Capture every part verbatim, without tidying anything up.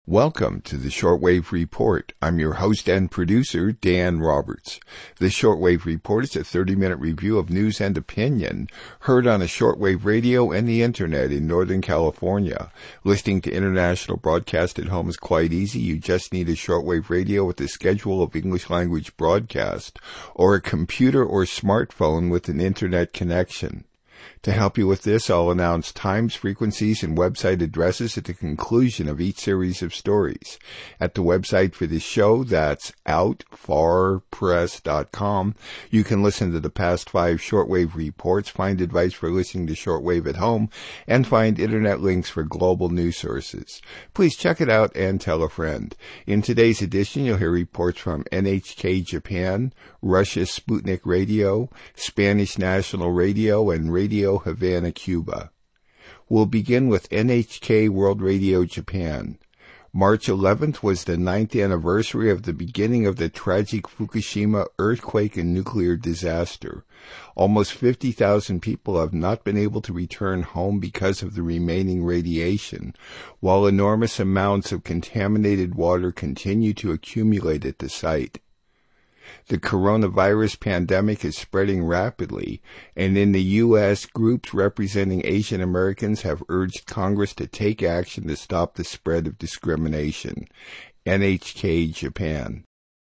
Welcome to the Shortwave Report. I'm your host and producer, Dan Roberts. The Shortwave Report is a thirty-minute review of news and opinion heard on a shortwave radio and the internet in Northern California. Listening to international broadcast at home is quite easy. You just need a shortwave radio with a schedule of English language broadcast or a computer or smartphone with an internet connection. To help you with this, I'll announce times, frequencies, and website addresses at the conclusion of each series of stories. At the website for this show, that's out far press dot com, you can listen to the past five shortwave reports, find advice for listening to shortwave at home, and find internet links for global news sources. Please check it out and tell a friend. In today's edition, you'll hear reports from N H K Japan, Russia's Sputnik Radio, Spanish National Radio, and Radio Havana, Cuba. We'll begin with N H K World Radio Japan. March eleventh was the ninth anniversary of the beginning of the tragic Fukushima earthquake and nuclear disaster. Almost fifty thousand people have not been able to return home because of the remaining radiation, while enormous amounts of contaminated water continue to accumulate at the site. The coronavirus pandemic is spreading rapidly, and in the U S, groups representing Asian Americans have urged Congress to take action to stop the spread of discrimination. N H K Japan.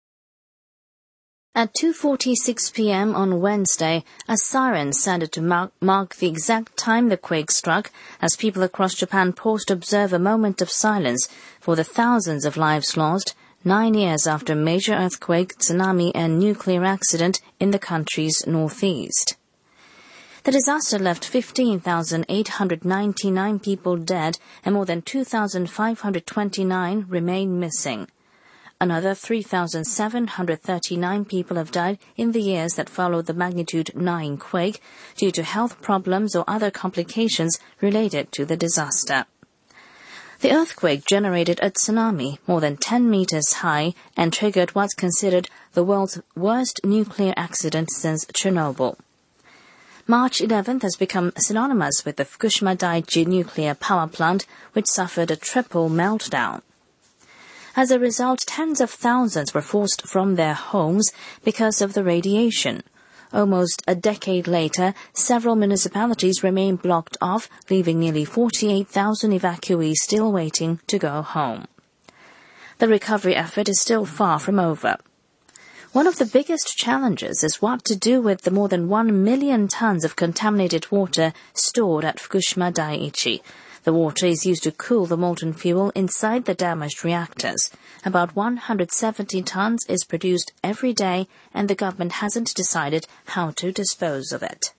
At two forty-six p.m. on Wednesday, a siren sounded to mark, mark the exact time the quake struck as people across Japan paused to observe a moment of silence for the thousands of lives lost nine years after a major earthquake, tsunami, and nuclear accident in the country's northeast. The disaster left fifteen thousand eight hundred ninety-nine people dead and more than two thousand five hundred twenty-nine remain missing. Another three thousand seven hundred thirty-nine people have died in the years that followed the magnitude nine quake due to health problems or other complications related to the disaster. The earthquake generated a tsunami more than ten meters high and triggered what's considered the world's worst nuclear accident since Chernobyl. March eleventh has become synonymous with the Fukushima Daiichi nuclear power plant, which suffered a triple meltdown. As a result, tens of thousands were forced from their homes because of the radiation. Almost a decade later, several municipalities remain blocked off, leaving nearly forty-eight thousand evacuees still waiting to go home. The recovery effort is still far from over. One of the biggest challenges is what to do with the more than one million tons of contaminated water stored at Fukushima Daiichi. The water is used to cool the molten fuel inside the damaged reactors. About one hundred seventy tons is produced every day, and the government hasn't decided how to dispose of it.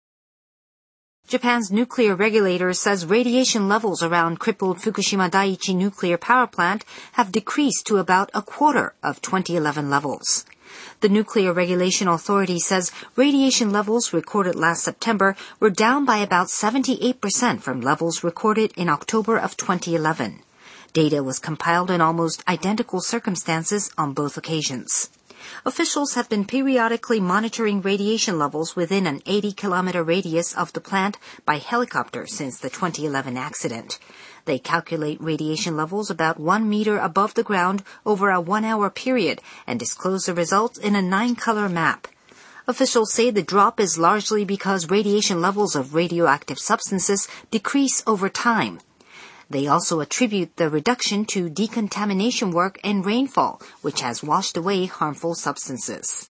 Japan's nuclear regulator says radiation levels around crippled Fukushima Daiichi nuclear power plant have decreased to about a quarter of twenty eleven levels. The Nuclear Regulation Authority says radiation levels recorded last September were down by about seventy-eight percent from levels recorded in October of twenty eleven. Data was compiled in almost identical circumstances on both occasions. Officials have been periodically monitoring radiation levels within an eighty kilometer radius of the plant by helicopter since the twenty eleven accident. They calculate radiation levels about one meter above the ground over a one-hour period and disclose the results in a nine-color map. Officials say the drop is largely because radiation levels of radioactive substances decrease over time. They also attribute the reduction to decontamination work and rainfall, which has washed away harmful substances.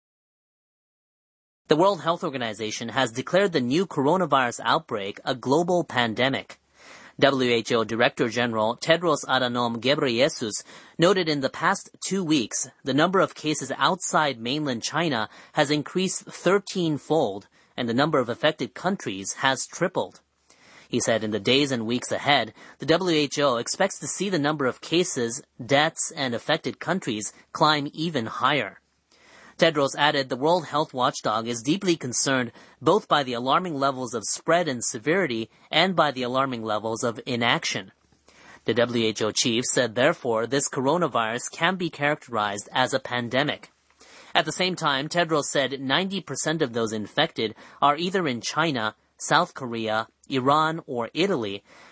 The World Health Organization has declared the new coronavirus outbreak a global pandemic. W H O Director General Tedros Adhanom Ghebreyesus noted in the past two weeks the number of cases outside mainland China has increased thirteen-fold and the number of affected countries has tripled. He said in the days and weeks ahead, the W H O expects to see the number of cases, deaths, and affected countries climb even higher. Tedros added the World Health Watchdog is deeply concerned both by the alarming levels of spread and severity and by the alarming levels of inaction. The W H O chief said, therefore, this coronavirus can be characterized as a pandemic. At the same time, Tedros said ninety percent of those infected are either in China, South Korea, Iran, or Italy,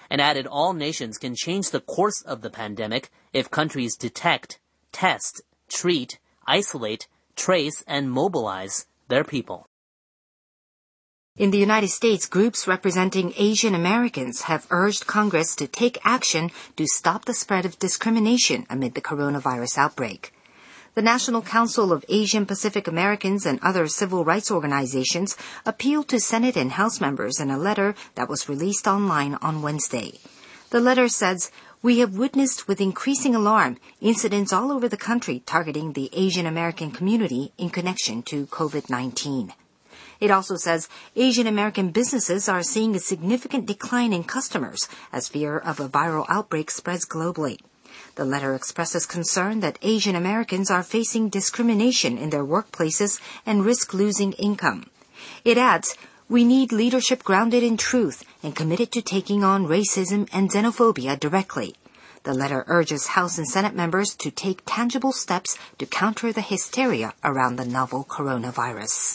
and added all nations can change the course of the pandemic if countries detect, test, treat, isolate, trace, and mobilize their people. In the United States, groups representing Asian Americans have urged Congress to take action to stop the spread of discrimination amid the coronavirus outbreak. The National Council of Asian Pacific Americans and other civil rights organizations appealed to Senate and House members in a letter that was released online on Wednesday. The letter says, "We have witnessed with increasing alarm incidents all over the country targeting the Asian American community in connection to COVID nineteen. It also says Asian American businesses are seeing a significant decline in customers as fear of a viral outbreak spreads globally. The letter expresses concern that Asian Americans are facing discrimination in their workplaces and risk losing income. It adds, "We need leadership grounded in truth and committed to taking on racism and xenophobia directly." The letter urges House and Senate members to take tangible steps to counter the hysteria around the novel coronavirus.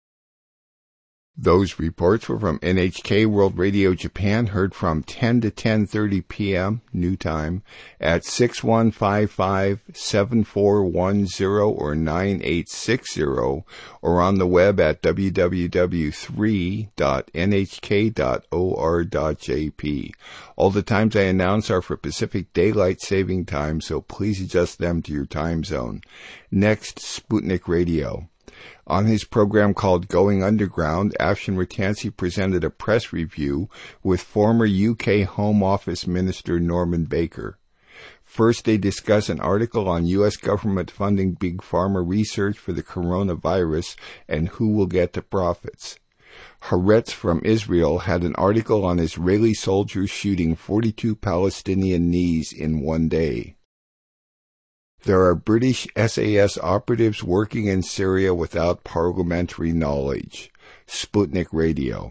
Those reports were from N H K World Radio Japan, heard from ten to ten thirty p.m. new time at six one five five, seven four one zero or nine eight six zero, or on the web at w w w dot three dot n h k dot o r dot j p. All the times I announce are for Pacific Daylight Saving Time, so please adjust them to your time zone. Next, Sputnik Radio. On his program called Going Underground, Afshin Rattansi presented a press review with former U K Home Office Minister Norman Baker. First, they discuss an article on U S government funding big pharma research for the coronavirus and who will get the profits. Haaretz from Israel had an article on Israeli soldiers shooting forty-two Palestinian knees in one day. There are British S A S operatives working in Syria without parliamentary knowledge. Sputnik Radio.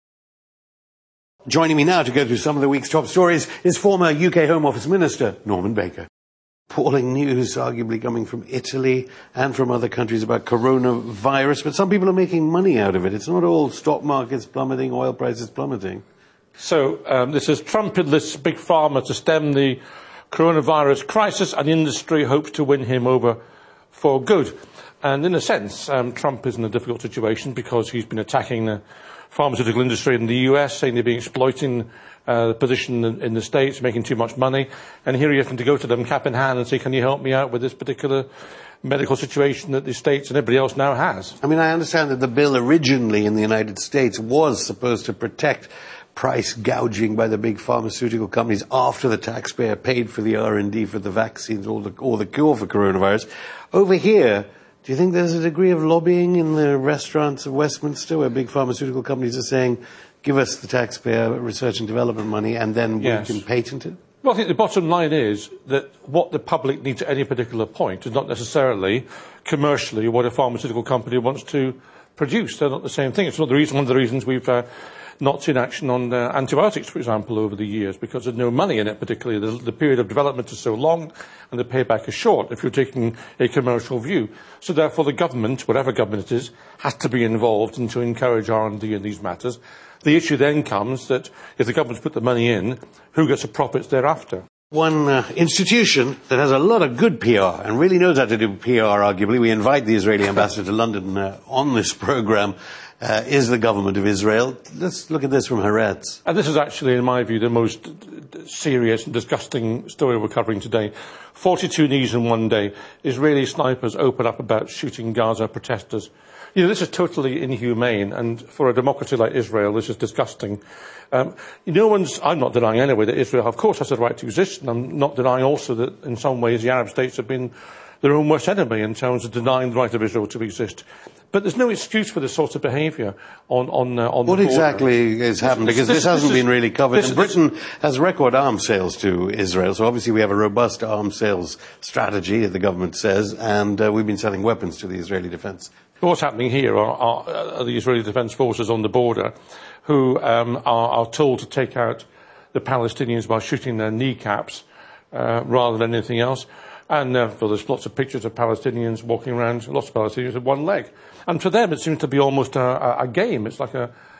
Joining me now to go through some of the week's top stories is former U K Home Office Minister Norman Baker. Appalling news, arguably coming from Italy and from other countries about coronavirus, but some people are making money out of it. It's not all stock markets plummeting, oil prices plummeting. So um, this is Trump enlists big pharma to stem the coronavirus crisis, and industry hopes to win him over for good. And in a sense, um, Trump is in a difficult situation because he's been attacking the pharmaceutical industry in the U S, saying they've been exploiting uh, the position in, in the States, making too much money. And here he has to go to them cap in hand and say, can you help me out with this particular medical situation that the States and everybody else now has? I mean, I understand that the bill originally in the United States was supposed to protect price gouging by the big pharmaceutical companies after the taxpayer paid for the R and D for the vaccines or the, or the cure for coronavirus. Over here, do you think there's a degree of lobbying in the restaurants of Westminster where big pharmaceutical companies are saying, give us the taxpayer research and development money and then yes. we can patent it? Well, I think the bottom line is that what the public needs at any particular point is not necessarily commercially what a pharmaceutical company wants to produce. They're not the same thing. It's not the reason, one of the reasons we've uh, not seen action on uh, antibiotics, for example, over the years, because there's no money in it particularly. The, the period of development is so long and the payback is short if you're taking a commercial view. So therefore the government, whatever government it is, has to be involved and to encourage R and D in these matters. The issue then comes that if the government's put the money in, who gets the profits thereafter? One uh, institution that has a lot of good P R and really knows how to do P R, arguably, we invite the Israeli ambassador to London uh, on this program, uh, is the government of Israel. Let's look at this from Haaretz. And this is actually, in my view, the most serious and disgusting story we're covering today. forty-two knees in one day. Israeli snipers open up about shooting Gaza protesters. You know, this is totally inhumane, and for a democracy like Israel, this is disgusting. Um, no one's, I'm not denying anyway that Israel, of course, has the right to exist, and I'm not denying also that in some ways the Arab states have been their own worst enemy in terms of denying the right of Israel to exist. But there's no excuse for this sort of behaviour on, on, uh, on what the border. What exactly has happened? Because this, this, this hasn't this been is, really covered. This, and Britain this, has record arms sales to Israel, so obviously we have a robust arms sales strategy, the government says, and uh, we've been selling weapons to the Israeli defence. What's happening here are, are, are the Israeli Defence Forces on the border who um, are, are told to take out the Palestinians by shooting their kneecaps uh, rather than anything else. And uh, well, there's lots of pictures of Palestinians walking around, lots of Palestinians with one leg. And for them it seems to be almost a, a game. It's like a,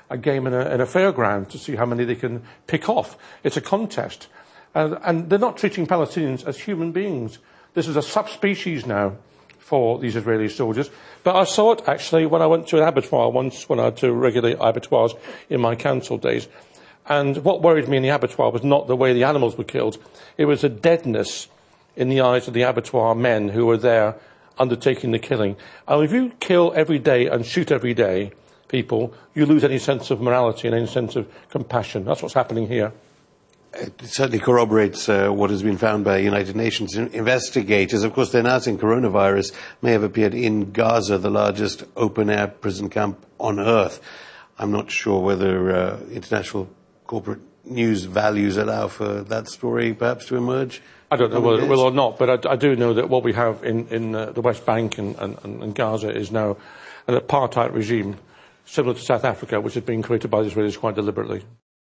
a game in a, in a fairground to see how many they can pick off. It's a contest. Uh, and they're not treating Palestinians as human beings. This is a subspecies now for these Israeli soldiers. But I saw it, actually, when I went to an abattoir once, when I had to regulate abattoirs in my council days. And what worried me in the abattoir was not the way the animals were killed. It was a deadness in the eyes of the abattoir men who were there undertaking the killing. And if you kill every day and shoot every day people, you lose any sense of morality and any sense of compassion. That's what's happening here. It certainly corroborates uh, what has been found by United Nations investigators. Of course, they're now saying coronavirus may have appeared in Gaza, the largest open-air prison camp on earth. I'm not sure whether uh, international corporate news values allow for that story perhaps to emerge. I don't know whether it will or not, but I, I do know that what we have in, in uh, the West Bank and, and, and Gaza is now an apartheid regime similar to South Africa, which has been created by the Israelis quite deliberately.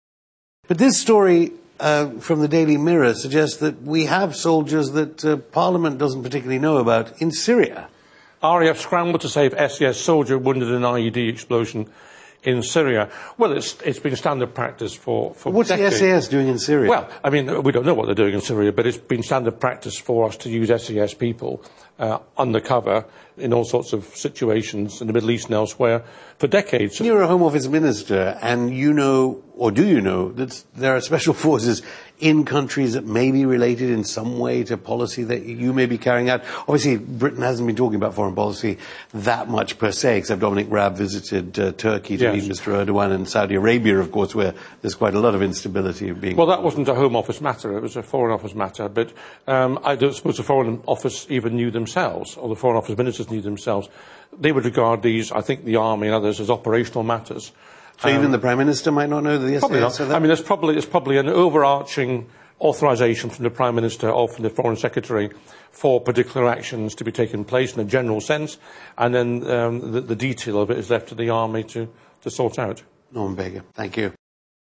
But this story uh, from the Daily Mirror suggests that we have soldiers that uh, Parliament doesn't particularly know about in Syria. R A F scrambled to save S E S soldier wounded in an I E D explosion in Syria. Well, it's, it's been standard practice for, for What's decades. the S E S doing in Syria? Well, I mean, we don't know what they're doing in Syria, but it's been standard practice for us to use S E S people uh, undercover in all sorts of situations in the Middle East and elsewhere for decades. You're a Home Office minister, and you know, or do you know, that there are special forces in countries that may be related in some way to policy that you may be carrying out. Obviously, Britain hasn't been talking about foreign policy that much per se, except Dominic Raab visited uh, Turkey to yes. meet Mister Erdogan, and Saudi Arabia, of course, where there's quite a lot of instability being... Well, that wasn't a Home Office matter, it was a Foreign Office matter, but um, I don't suppose the Foreign Office even knew themselves, or the Foreign Office ministers knew themselves. They would regard these, I think, the Army and others, as operational matters. So um, even the Prime Minister might not know that the Probably S E S... not. I mean, there's probably, there's probably an overarching authorisation from the Prime Minister or from the Foreign Secretary for particular actions to be taken place in a general sense, and then um, the, the detail of it is left to the Army to, to sort out. Norman Baker, thank you.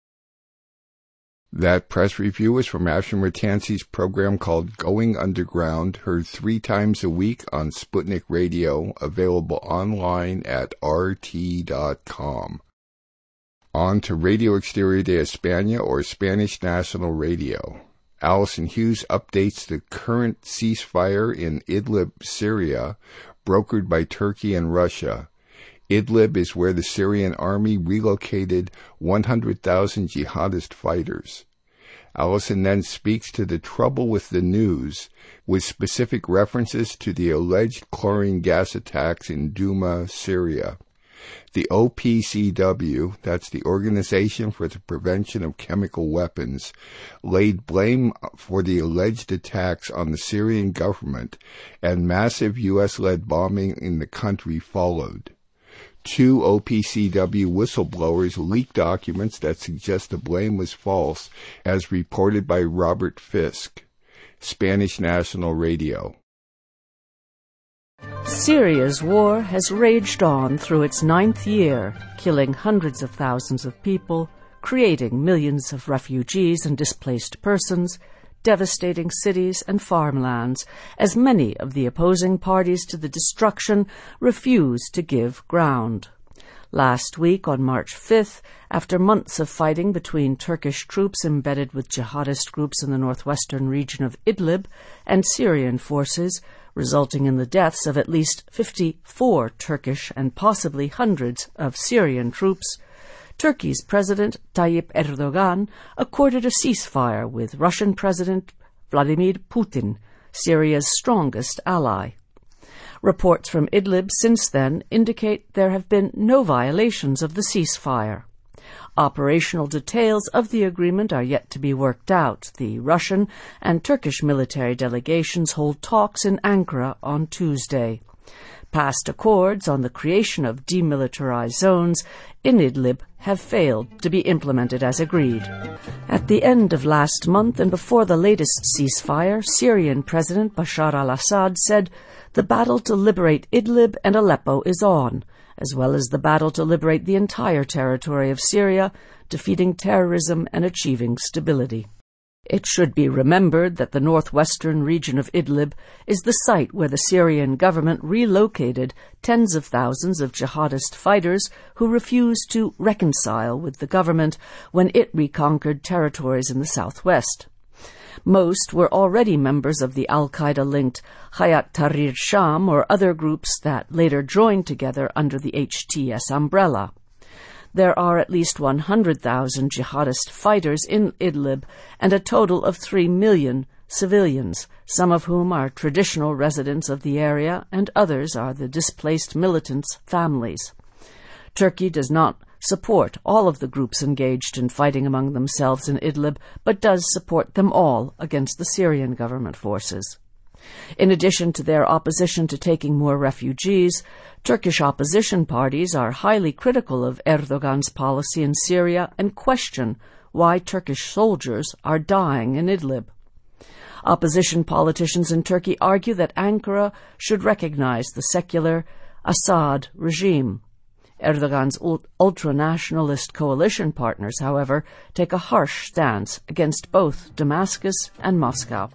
That press review was from Afshin Rattansi's program called Going Underground, heard three times a week on Sputnik Radio, available online at r t dot com. On to Radio Exterior de España, or Spanish National Radio. Alison Hughes updates the current ceasefire in Idlib, Syria, brokered by Turkey and Russia. Idlib is where the Syrian army relocated one hundred thousand jihadist fighters. Alison then speaks to the trouble with the news, with specific references to the alleged chlorine gas attacks in Douma, Syria. The O P C W, that's the Organization for the Prevention of Chemical Weapons, laid blame for the alleged attacks on the Syrian government, and massive U S-led bombing in the country followed. Two O P C W whistleblowers leaked documents that suggest the blame was false, as reported by Robert Fisk. Spanish National Radio. Syria's war has raged on through its ninth year, killing hundreds of thousands of people, creating millions of refugees and displaced persons, devastating cities and farmlands, as many of the opposing parties to the destruction refuse to give ground. Last week, on March fifth, after months of fighting between Turkish troops embedded with jihadist groups in the northwestern region of Idlib and Syrian forces, resulting in the deaths of at least fifty-four Turkish and possibly hundreds of Syrian troops, Turkey's President Tayyip Erdogan accorded a ceasefire with Russian President Vladimir Putin, Syria's strongest ally. Reports from Idlib since then indicate there have been no violations of the ceasefire. Operational details of the agreement are yet to be worked out. The Russian and Turkish military delegations hold talks in Ankara on Tuesday. Past accords on the creation of demilitarized zones in Idlib have failed to be implemented as agreed. At the end of last month and before the latest ceasefire, Syrian President Bashar al-Assad said the battle to liberate Idlib and Aleppo is on, as well as the battle to liberate the entire territory of Syria, defeating terrorism and achieving stability. It should be remembered that the northwestern region of Idlib is the site where the Syrian government relocated tens of thousands of jihadist fighters who refused to reconcile with the government when it reconquered territories in the southwest. Most were already members of the al-Qaeda-linked Hayat Tahrir Sham or other groups that later joined together under the H T S umbrella. There are at least one hundred thousand jihadist fighters in Idlib and a total of three million civilians, some of whom are traditional residents of the area and others are the displaced militants' families. Turkey does not support all of the groups engaged in fighting among themselves in Idlib, but does support them all against the Syrian government forces. In addition to their opposition to taking more refugees, Turkish opposition parties are highly critical of Erdogan's policy in Syria and question why Turkish soldiers are dying in Idlib. Opposition politicians in Turkey argue that Ankara should recognize the secular Assad regime. Erdogan's ultra-nationalist coalition partners, however, take a harsh stance against both Damascus and Moscow.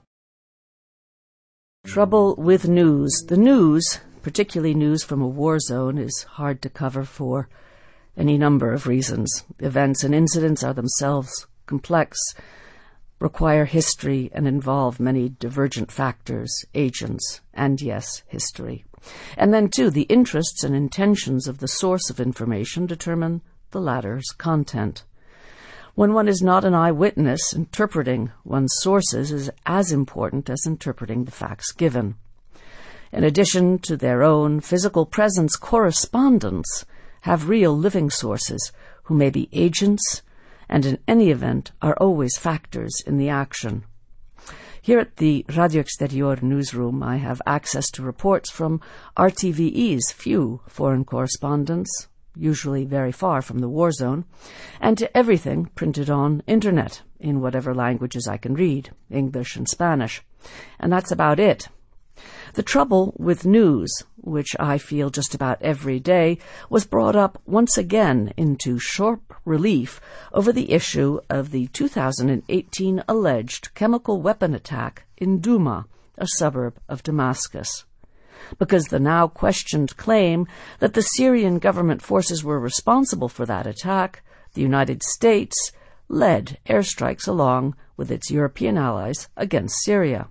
Trouble with news. The news, particularly news from a war zone, is hard to cover for any number of reasons. Events and incidents are themselves complex, require history, and involve many divergent factors, agents, and, yes, history. And then, too, the interests and intentions of the source of information determine the latter's content. When one is not an eyewitness, interpreting one's sources is as important as interpreting the facts given. In addition to their own physical presence, correspondents have real living sources who may be agents and in any event are always factors in the action. Here at the Radio Exterior newsroom, I have access to reports from R T V E's few foreign correspondents, usually very far from the war zone, and to everything printed on internet in whatever languages I can read, English and Spanish. And that's about it. The trouble with news, which I feel just about every day, was brought up once again into sharp relief over the issue of the two thousand eighteen alleged chemical weapon attack in Duma, a suburb of Damascus. Because the now questioned claim that the Syrian government forces were responsible for that attack, the United States led airstrikes along with its European allies against Syria.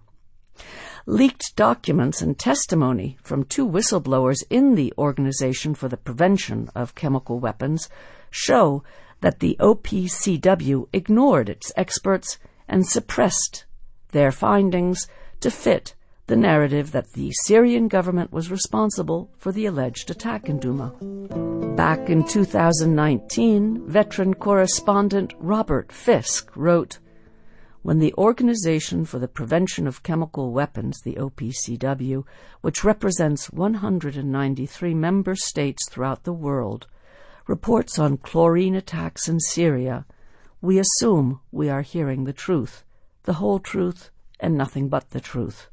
Leaked documents and testimony from two whistleblowers in the Organization for the Prevention of Chemical Weapons show that the O P C W ignored its experts and suppressed their findings to fit the narrative that the Syrian government was responsible for the alleged attack in Duma. Back in two thousand nineteen, veteran correspondent Robert Fisk wrote, "When the Organization for the Prevention of Chemical Weapons, the O P C W, which represents one hundred ninety-three member states throughout the world, reports on chlorine attacks in Syria, we assume we are hearing the truth, the whole truth, and nothing but the truth.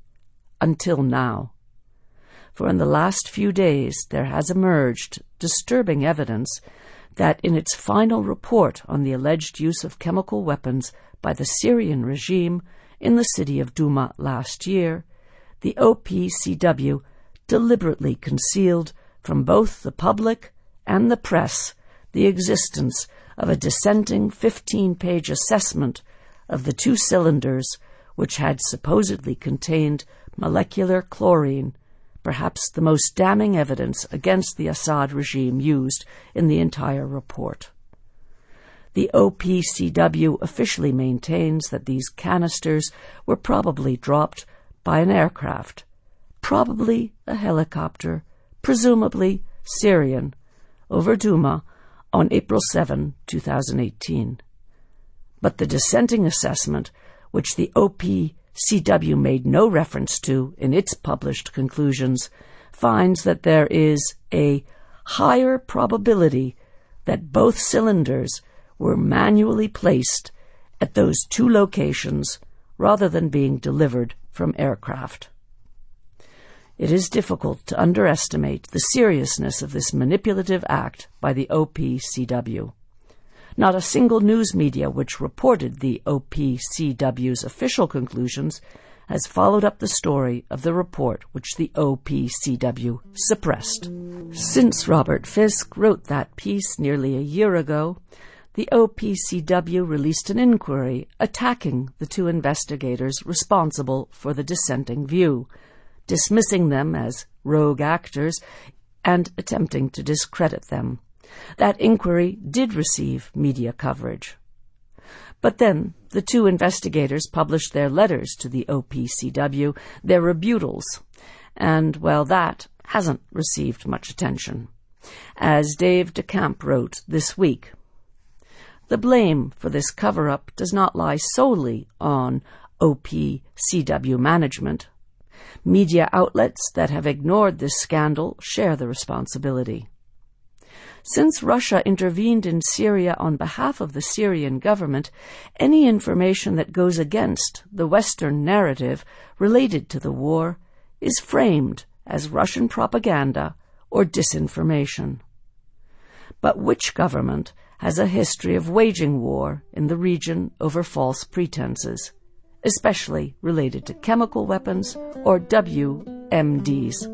Until now. For in the last few days there has emerged disturbing evidence that in its final report on the alleged use of chemical weapons by the Syrian regime in the city of Duma last year, the O P C W deliberately concealed from both the public and the press the existence of a dissenting fifteen-page assessment of the two cylinders which had supposedly contained molecular chlorine, perhaps the most damning evidence against the Assad regime used in the entire report. The O P C W officially maintains that these canisters were probably dropped by an aircraft, probably a helicopter, presumably Syrian, over Duma on April seventh, two thousand eighteen. But the dissenting assessment, which the O P C W made no reference to in its published conclusions, finds that there is a higher probability that both cylinders were manually placed at those two locations rather than being delivered from aircraft. It is difficult to underestimate the seriousness of this manipulative act by the O P C W. Not a single news media which reported the O P C W's official conclusions has followed up the story of the report which the O P C W suppressed. Since Robert Fisk wrote that piece nearly a year ago, the O P C W released an inquiry attacking the two investigators responsible for the dissenting view, dismissing them as rogue actors and attempting to discredit them. That inquiry did receive media coverage. But then the two investigators published their letters to the O P C W, their rebutals, and, well, that hasn't received much attention. As Dave DeCamp wrote this week, the blame for this cover-up does not lie solely on O P C W management. Media outlets that have ignored this scandal share the responsibility. Since Russia intervened in Syria on behalf of the Syrian government, any information that goes against the Western narrative related to the war is framed as Russian propaganda or disinformation. But which government has a history of waging war in the region over false pretenses, especially related to chemical weapons or W M Ds?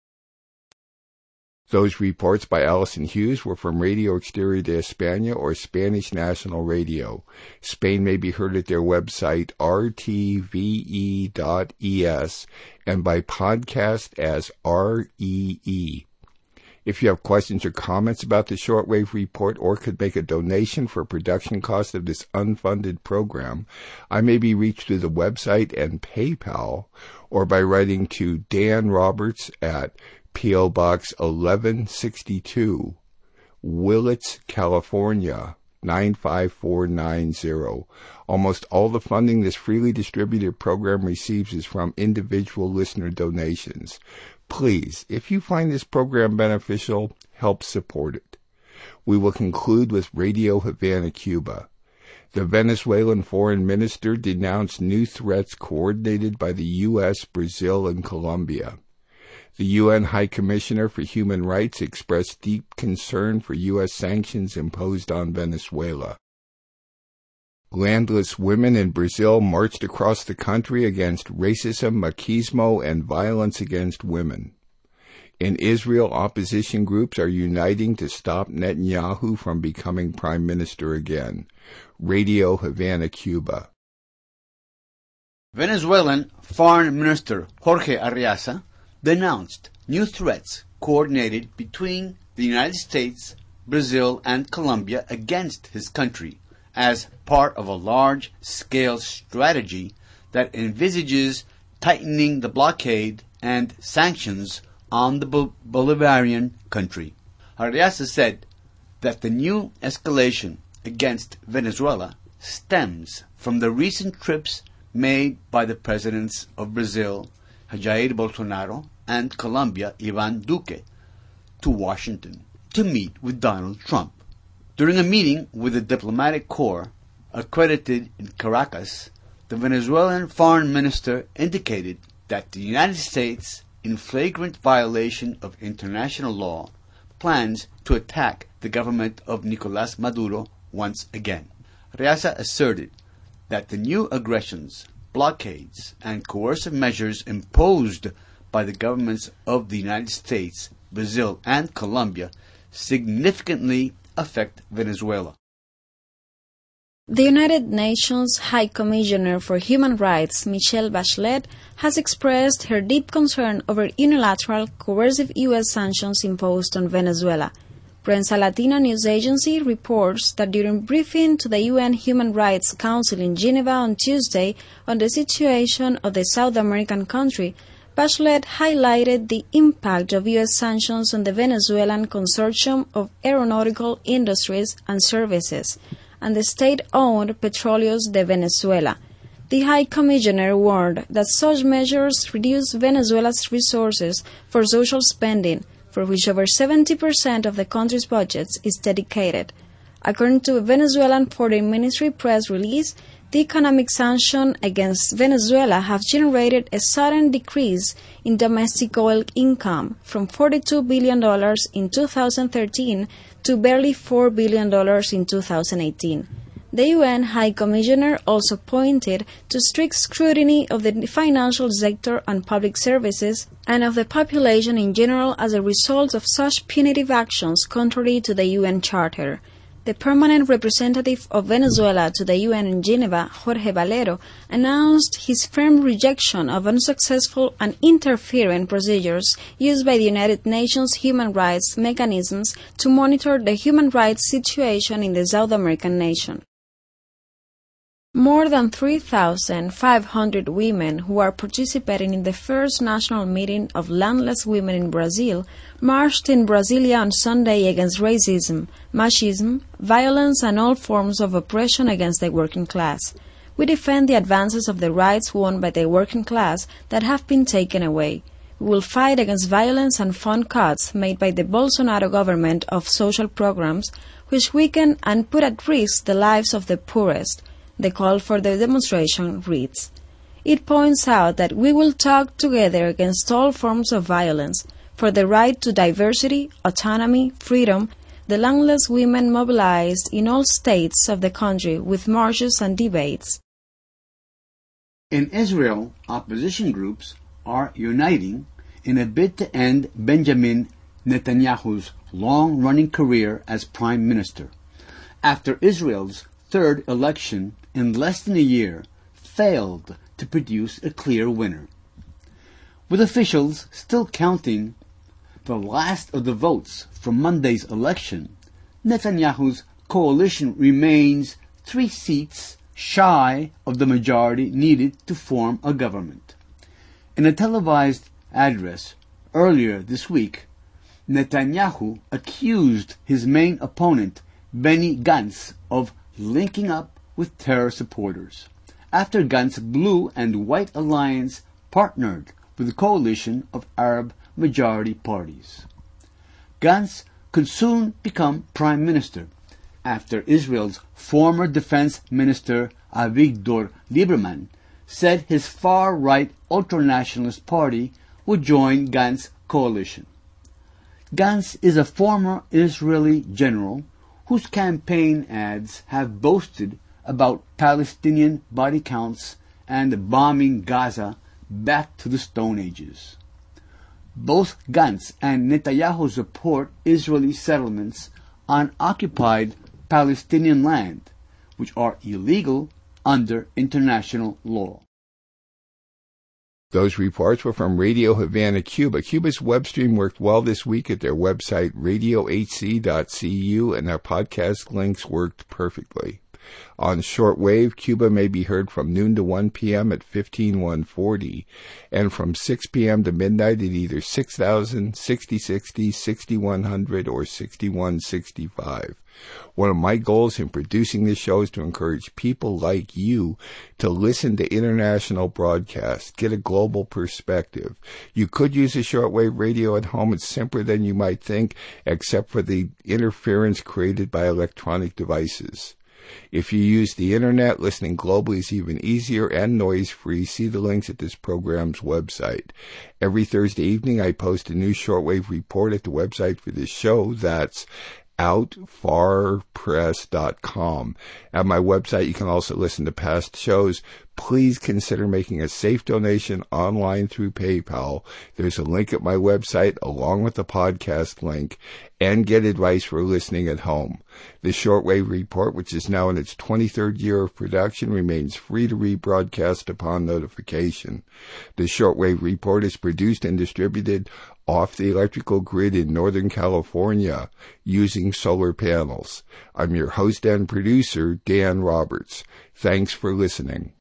Those reports by Allison Hughes were from Radio Exterior de España or Spanish National Radio. Spain may be heard at their website r t v e dot e s and by podcast as R E E. If you have questions or comments about the Shortwave Report or could make a donation for production costs of this unfunded program, I may be reached through the website and PayPal or by writing to Dan Roberts at P O. Box eleven sixty-two, Willits, California, nine five four nine zero. Almost all the funding this freely distributed program receives is from individual listener donations. Please, if you find this program beneficial, help support it. We will conclude with Radio Havana, Cuba. The Venezuelan foreign minister denounced new threats coordinated by the U S, Brazil, and Colombia. The U N High Commissioner for Human Rights expressed deep concern for U S sanctions imposed on Venezuela. Landless women in Brazil marched across the country against racism, machismo, and violence against women. In Israel, opposition groups are uniting to stop Netanyahu from becoming prime minister again. Radio Havana, Cuba. Venezuelan Foreign Minister Jorge Arreaza denounced new threats coordinated between the United States, Brazil, and Colombia against his country as part of a large-scale strategy that envisages tightening the blockade and sanctions on the Bol- Bolivarian country. Arreaza said that the new escalation against Venezuela stems from the recent trips made by the presidents of Brazil, Jair Bolsonaro, and Colombia, Ivan Duque, to Washington to meet with Donald Trump. During a meeting with the diplomatic corps accredited in Caracas, the Venezuelan foreign minister indicated that the United States, in flagrant violation of international law, plans to attack the government of Nicolás Maduro once again. Arreaza asserted that the new aggressions, blockades, and coercive measures imposed by the governments of the United States, Brazil, and Colombia significantly affect Venezuela. The United Nations High Commissioner for Human Rights, Michelle Bachelet, has expressed her deep concern over unilateral, coercive U S sanctions imposed on Venezuela. Prensa Latina news agency reports that during briefing to the U N Human Rights Council in Geneva on Tuesday on the situation of the South American country, Bachelet highlighted the impact of U S sanctions on the Venezuelan Consortium of Aeronautical Industries and Services and the state-owned Petróleos de Venezuela. The High Commissioner warned that such measures reduce Venezuela's resources for social spending, for which over seventy percent of the country's budget is dedicated. According to a Venezuelan Foreign Ministry press release, the economic sanctions against Venezuela have generated a sudden decrease in domestic oil income from forty-two billion dollars in two thousand thirteen to barely four billion dollars in two thousand eighteen. The U N High Commissioner also pointed to strict scrutiny of the financial sector and public services and of the population in general as a result of such punitive actions contrary to the U N Charter. The permanent representative of Venezuela to the U N in Geneva, Jorge Valero, announced his firm rejection of unsuccessful and interferent procedures used by the United Nations human rights mechanisms to monitor the human rights situation in the South American nation. More than three thousand five hundred women who are participating in the first national meeting of landless women in Brazil marched in Brasilia on Sunday against racism, machismo, violence and all forms of oppression against the working class. We defend the advances of the rights won by the working class that have been taken away. We will fight against violence and fund cuts made by the Bolsonaro government of social programs which weaken and put at risk the lives of the poorest. The call for the demonstration reads, It points out that we will talk together against all forms of violence, for the right to diversity, autonomy, freedom. The landless women mobilized in all states of the country with marches and debates. In Israel, opposition groups are uniting in a bid to end Benjamin Netanyahu's long-running career as prime minister. After Israel's third election in less than a year failed to produce a clear winner. With officials still counting the last of the votes from Monday's election, Netanyahu's coalition remains three seats shy of the majority needed to form a government. In a televised address earlier this week, Netanyahu accused his main opponent, Benny Gantz, of linking up with terror supporters, after Gantz's Blue and White Alliance partnered with a coalition of Arab majority parties. Gantz could soon become prime minister after Israel's former defense minister Avigdor Lieberman said his far-right ultranationalist party would join Gantz's coalition. Gantz is a former Israeli general whose campaign ads have boasted about Palestinian body counts and bombing Gaza back to the Stone Ages. Both Gantz and Netanyahu support Israeli settlements on occupied Palestinian land, which are illegal under international law. Those reports were from Radio Havana, Cuba. Cuba's web stream worked well this week at their website, radio h c dot c u, and our podcast links worked perfectly. On shortwave, Cuba may be heard from noon to one p.m. at fifteen one forty, and from six p.m. to midnight at either six thousand, sixty sixty, sixty-one hundred, or sixty-one sixty-five. One of my goals in producing this show is to encourage people like you to listen to international broadcasts, get a global perspective. You could use a shortwave radio at home. It's simpler than you might think, except for the interference created by electronic devices. If you use the internet, listening globally is even easier and noise-free. See the links at this program's website. Every Thursday evening, I post a new shortwave report at the website for this show. That's out far press dot com. At my website, you can also listen to past shows. Please consider making a safe donation online through PayPal. There's a link at my website along with the podcast link, and get advice for listening at home. The Shortwave Report, which is now in its twenty-third year of production, remains free to rebroadcast upon notification. The Shortwave Report is produced and distributed off the electrical grid in Northern California using solar panels. I'm your host and producer, Dan Roberts. Thanks for listening.